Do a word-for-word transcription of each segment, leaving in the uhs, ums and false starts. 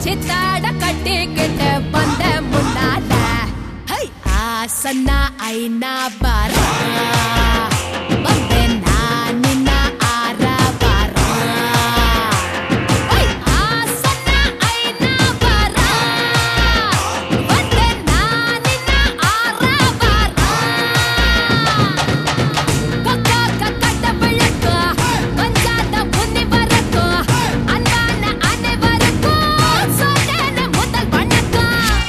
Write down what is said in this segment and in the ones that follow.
சித்தாட கட்டி கிட்ட வந்த முன்னால ஹை ஆசன்னா ஐநா பாரா வந்தே நான் நின்னா ஆரா பாரா ஹை ஆசன்னா ஐநா பாரா வந்தே நான் நின்னா ஆரா பாரா கக்கா கக்கட்ட விளக்கா வந்தாத புன்னி வரக்கோ அன்பான அனைவருக்கோ சொன்னேன முதல் வணக்கம்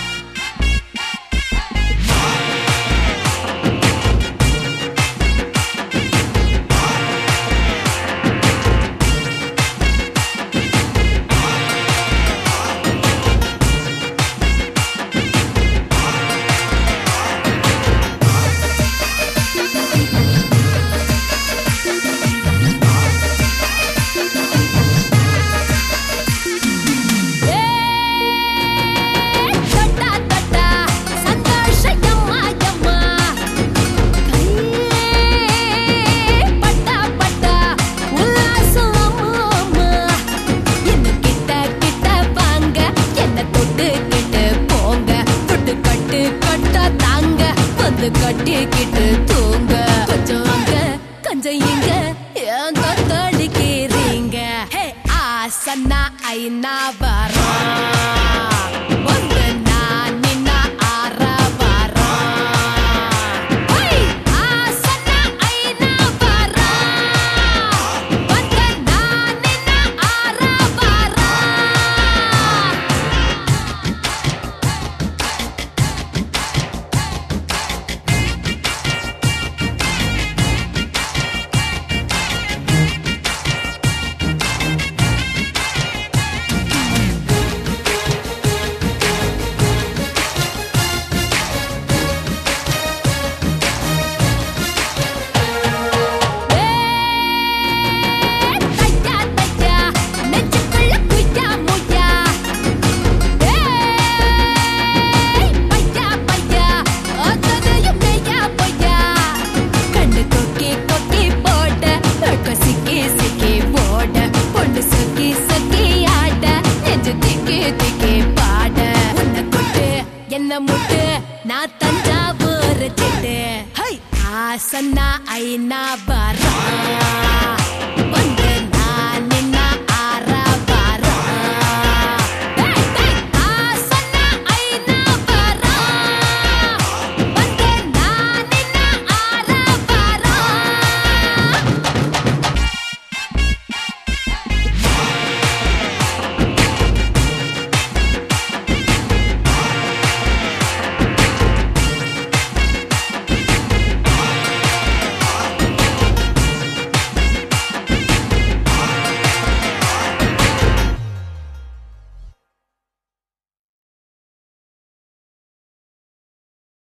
கட்டிக்கிட்டு தூங்க கொஞ்சம் அங்க கொஞ்சம் இங்க ஏன் தத்தடிக்கிறீங்க ஹே ஆசன்னா ஐநா வரா வந்து நான் நின்னா ஆரா வரா ஹை ஆசன்னா ஐநா வரா வந்து நான் நின்னா ஆரா வரா முட்டு நான் தஞ்சாவூர் சிட்டு ஹை ஆசன்னா ஐநா வரா